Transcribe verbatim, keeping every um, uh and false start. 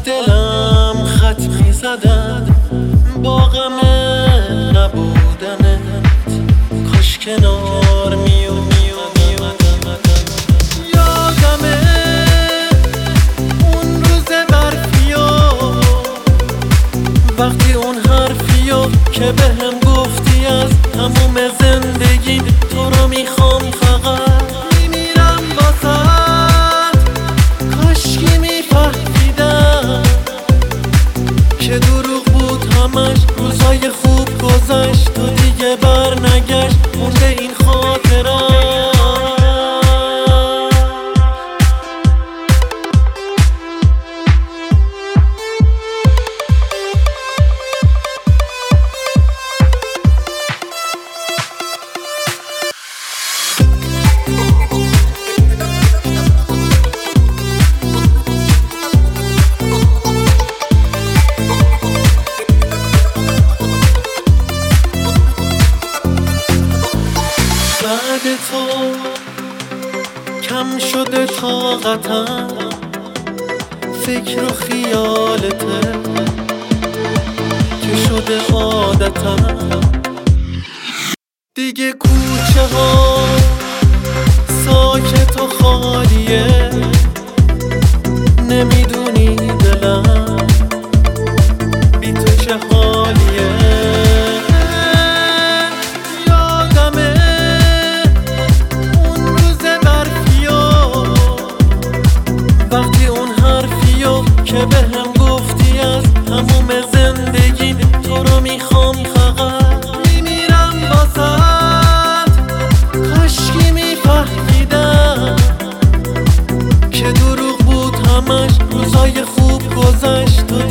دلم خط میزدم با غم نبودنت، کاش کنار میومدم. یادمه اون روز برفیو، وقتی اون حرفیو که بهم گفتی از تموم زندگی تو رو میخوام فقط میمیرم واسد. کاشکی میفهمیدم که دروغ بود همش، روزای خوب گذشت تو دیگه بر نگشت، مونده این خاطرات. بعد تو کم شده طاقتم، فکر و خیالته که شده عادتم. دیگه کوچه ها ساکت و خالیه، نمیدونی دلم بی تو چه حالیه. وقتی اون حرفیو که بهم گفتی از تموم زندگی تو رو میخوام فقط میمیرم واسد. کاشکی میفهمیدم که دروغ بود همش، روزای خوب گذشت تو